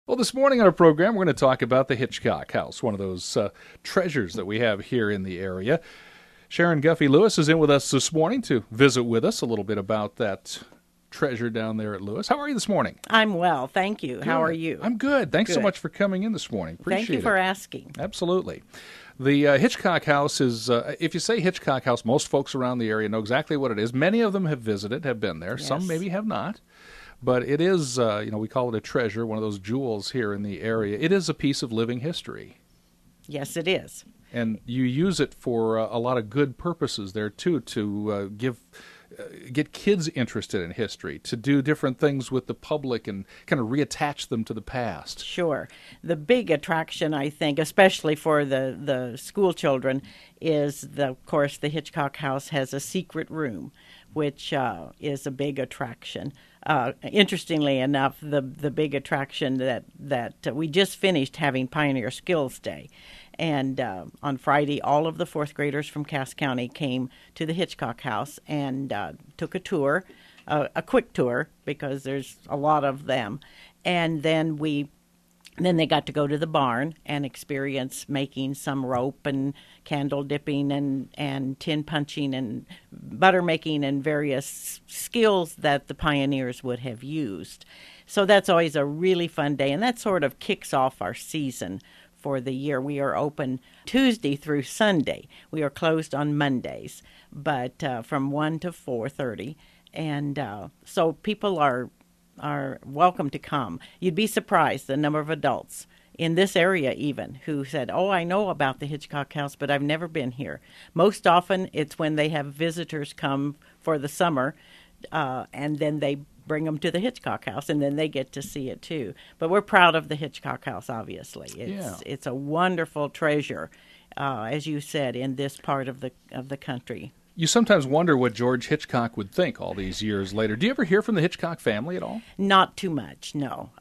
Well, this morning on our program, we're going to talk about the Hitchcock House, one of those treasures that we have here in the area. Sharon Guffey Lewis is in with us this morning to visit with us a little bit about that treasure down there at Lewis. How are you this morning? I'm well, thank you. Good. How are you? I'm good. Thanks so Good. much for coming in this morning. Appreciate it. Thank you for asking. Absolutely. The Hitchcock House is, if you say Hitchcock House, most folks around the area know exactly what it is. Many of them have visited, have been there. Yes. Some maybe have not. But it is, we call it a treasure, one of those jewels here in the area. It is a piece of living history. Yes, it is. And you use it for a lot of good purposes there, too, to get kids interested in history, to do different things with the public and kind of reattach them to the past. Sure. The big attraction, I think, especially for the school children, is, of course, the Hitchcock House has a secret room, which is a big attraction. Interestingly enough, the big attraction that we just finished having Pioneer Skills Day. And on Friday, all of the fourth graders from Cass County came to the Hitchcock House and took a tour, a quick tour, because there's a lot of them. And then they got to go to the barn and experience making some rope and candle dipping and tin punching and butter making and various skills that the pioneers would have used. So that's always a really fun day, and that sort of kicks off our season for the year. We are open Tuesday through Sunday. We are closed on Mondays, but from 1 to 4:30. And so people are welcome to come. You'd be surprised the number of adults in this area even who said, "Oh, I know about the Hitchcock House, but I've never been here." Most often it's when they have visitors come for the summer, and then they bring them to the Hitchcock House, and then they get to see it too. But we're proud of the Hitchcock House, obviously. It's a wonderful treasure, as you said, in this part of the country. You sometimes wonder what George Hitchcock would think all these years later. Do you ever hear from the Hitchcock family at all? Not too much, no.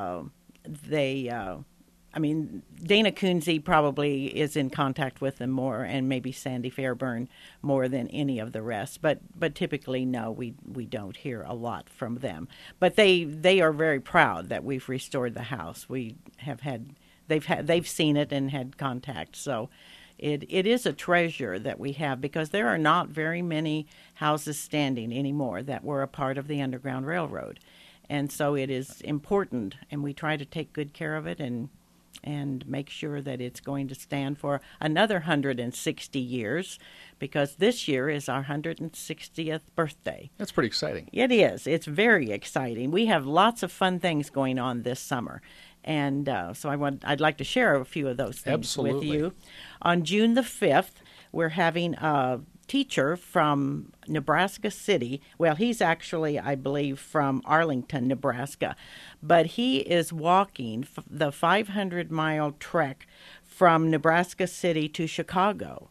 Dana Coonsey probably is in contact with them more, and maybe Sandy Fairburn more than any of the rest. But typically, no, we don't hear a lot from them. But they are very proud that we've restored the house. They've seen it and had contact. So it is a treasure that we have, because there are not very many houses standing anymore that were a part of the Underground Railroad. And so it is important, and we try to take good care of it and make sure that it's going to stand for another 160 years, because this year is our 160th birthday. That's pretty exciting. It is. It's very exciting. We have lots of fun things going on this summer. And so I'd like to share a few of those things Absolutely. with you. On June the 5th, we're having a teacher from Nebraska City. Well, he's actually, I believe, from Arlington, Nebraska. But he is walking the 500-mile trek from Nebraska City to Chicago.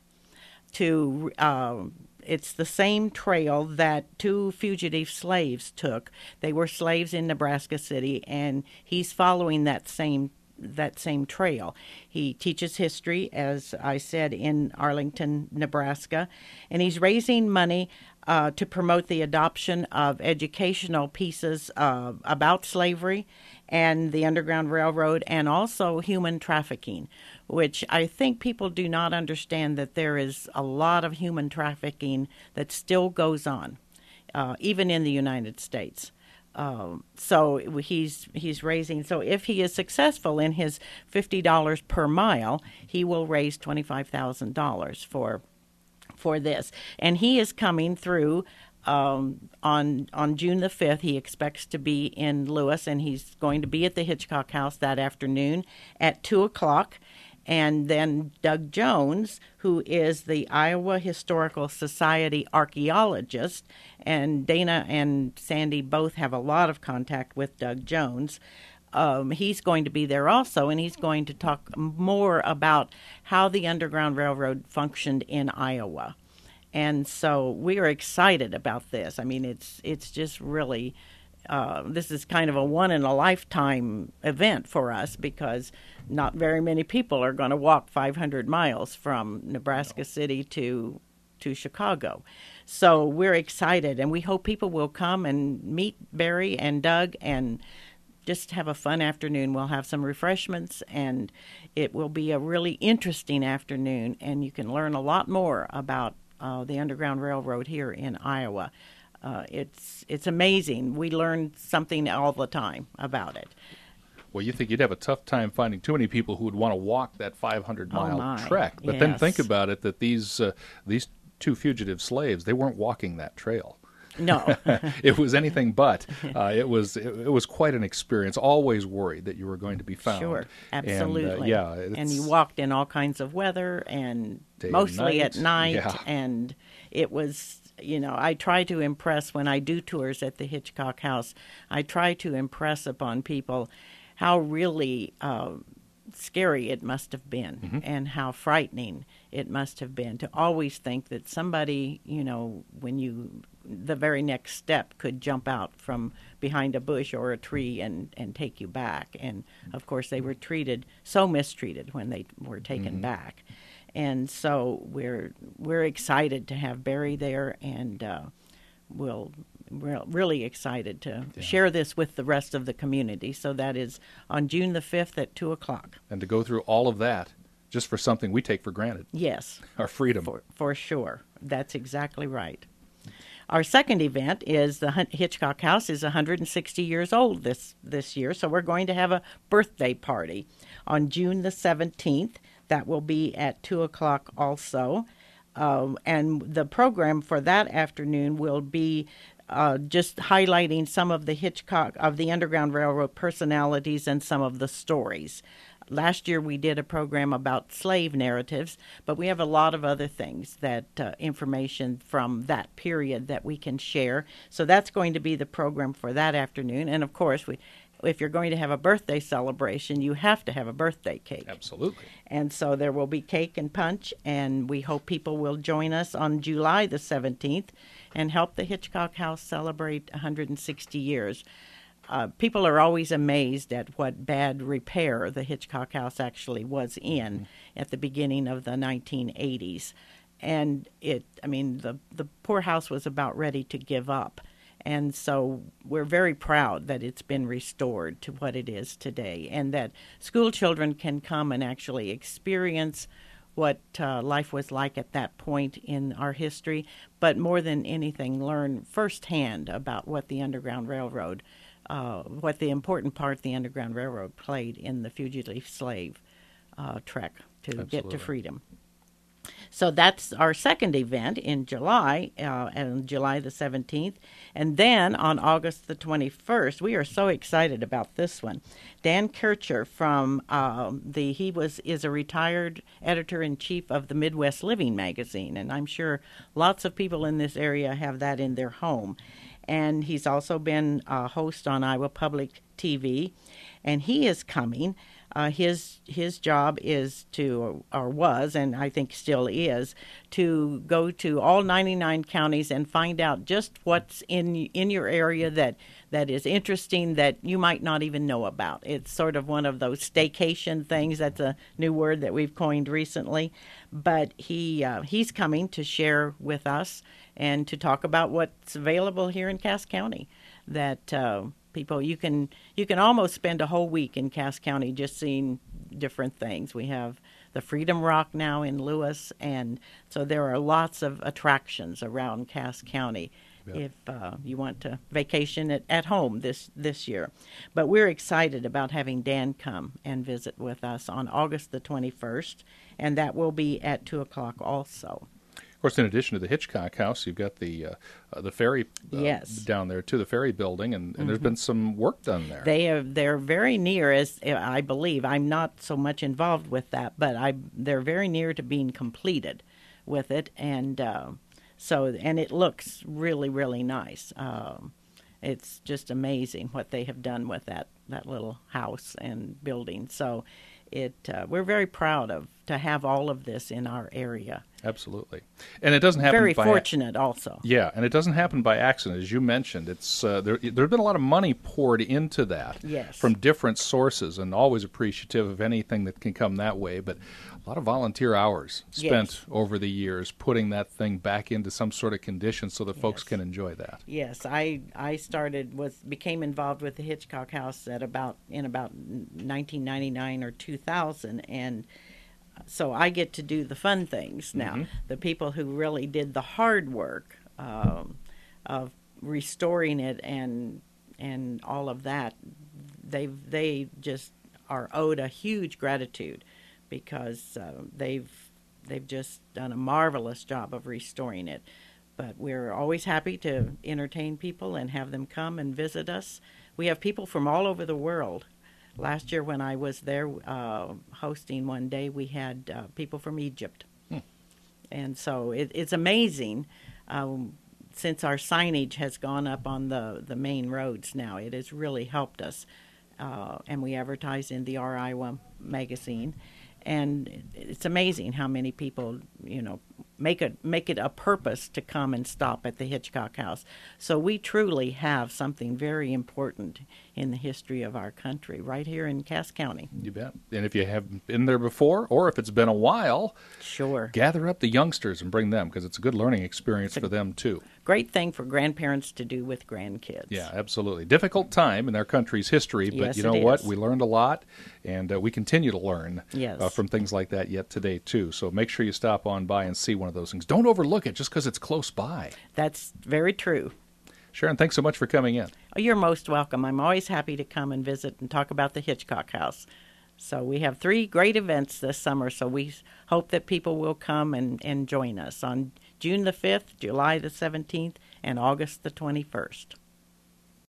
It's the same trail that two fugitive slaves took. They were slaves in Nebraska City, and he's following that same trail. He teaches history, as I said, in Arlington, Nebraska, and he's raising money to promote the adoption of educational pieces about slavery and the Underground Railroad, and also human trafficking, which I think people do not understand, that there is a lot of human trafficking that still goes on, even in the United States. So he's raising. So if he is successful in his $50 per mile, he will raise $25,000 for this. And he is coming through on June the 5th. He expects to be in Lewis, and he's going to be at the Hitchcock House that afternoon at 2:00. And then Doug Jones, who is the Iowa Historical Society archaeologist, and Dana and Sandy both have a lot of contact with Doug Jones. He's going to be there also, and he's going to talk more about how the Underground Railroad functioned in Iowa. And so we are excited about this. I mean, it's just really, this is kind of a one-in-a-lifetime event for us, because not very many people are going to walk 500 miles from Nebraska City to Chicago. So we're excited, and we hope people will come and meet Barry and Doug and just have a fun afternoon. We'll have some refreshments, and it will be a really interesting afternoon, and you can learn a lot more about the Underground Railroad here in Iowa. It's amazing. We learn something all the time about it. Well, you think you'd have a tough time finding too many people who would want to walk that 500-mile trek. But then think about it, that these two fugitive slaves, they weren't walking that trail. No. It was anything but. It was quite an experience. Always worried that you were going to be found. Sure, absolutely. And you walked in all kinds of weather, and mostly at night. And it was, I try to impress when I do tours at the Hitchcock House. I try to impress upon people how really scary it must have been, and how frightening it must have been to always think that somebody, the very next step could jump out from behind a bush or a tree and take you back. And of course they were so mistreated when they were taken back. And so we're excited to have Barry there, and we're really excited to share this with the rest of the community. So that is on June the 5th at 2 o'clock. And to go through all of that just for something we take for granted. Yes. Our freedom. For sure. That's exactly right. Our second event is the Hitchcock House is 160 years old this year, so we're going to have a birthday party on June the 17th. That will be at 2 o'clock also. And the program for that afternoon will be just highlighting some of the Underground Railroad personalities and some of the stories. Last year we did a program about slave narratives, but we have a lot of other things, that information from that period that we can share. So that's going to be the program for that afternoon. And of course, if you're going to have a birthday celebration, you have to have a birthday cake. Absolutely. And so there will be cake and punch, and we hope people will join us on July the 17th and help the Hitchcock House celebrate 160 years. People are always amazed at what bad repair the Hitchcock House actually was in at the beginning of the 1980s. And the poor house was about ready to give up. And so we're very proud that it's been restored to what it is today, and that school children can come and actually experience what life was like at that point in our history, but more than anything, learn firsthand about what the Underground Railroad, what the important part the Underground Railroad played in the fugitive slave trek to get to freedom. So that's our second event in July, on July the 17th. And then on August the 21st, we are so excited about this one. Dan Kircher from is a retired editor-in-chief of the Midwest Living magazine, and I'm sure lots of people in this area have that in their home. And he's also been a host on Iowa Public TV, and he is coming. His job is was, and I think still is, to go to all 99 counties and find out just what's in your area that is interesting that you might not even know about. It's sort of one of those staycation things. That's a new word that we've coined recently. But he's coming to share with us and to talk about what's available here in Cass County. That people, you can almost spend a whole week in Cass County just seeing different things. We have the Freedom Rock now in Lewis, and so there are lots of attractions around Cass County. Yep. If you want to vacation at home this year. But we're excited about having Dan come and visit with us on August the 21st, and that will be at 2 o'clock also. Of course, in addition to the Hitchcock House, you've got the ferry down there too, the ferry building, and there's been some work done there. They're very near, as I believe. I'm not so much involved with that, but they're very near to being completed with it, and and it looks really, really nice. It's just amazing what they have done with that little house and building. So we're very proud to have all of this in our area. Absolutely. And it doesn't happen Very by fortunate also. Yeah, and it doesn't happen by accident. As you mentioned, it's there's been a lot of money poured into that Yes. from different sources, and always appreciative of anything that can come that way. But a lot of volunteer hours spent Yes. over the years putting that thing back into some sort of condition so that folks Yes. can enjoy that. Yes, I became involved with the Hitchcock House in about 1999 or 2000, and so I get to do the fun things now. Mm-hmm. The people who really did the hard work of restoring it and all of that, they just are owed a huge gratitude, because they've just done a marvelous job of restoring it. But we're always happy to entertain people and have them come and visit us. We have people from all over the world. Last year when I was there hosting one day, we had people from Egypt. And so it's amazing. Since our signage has gone up on the main roads now, it has really helped us. And we advertise in the Our Iowa magazine. And it's amazing how many people, make it a purpose to come and stop at the Hitchcock House. So we truly have something very important in the history of our country right here in Cass County. You bet. And if you haven't been there before, or if it's been a while, Sure. gather up the youngsters and bring them, because it's a good learning experience for them too. Great thing for grandparents to do with grandkids. Yeah, absolutely. Difficult time in our country's history, but Yes, you know it what? is. We learned a lot, and we continue to learn Yes. from things like that yet today, too. So make sure you stop on by and see one of those things. Don't overlook it just because it's close by. That's very true. Sharon, thanks so much for coming in. Oh, you're most welcome. I'm always happy to come and visit and talk about the Hitchcock House. So we have 3 great events this summer, so we hope that people will come and join us on June the 5th, July the 17th, and August the 21st.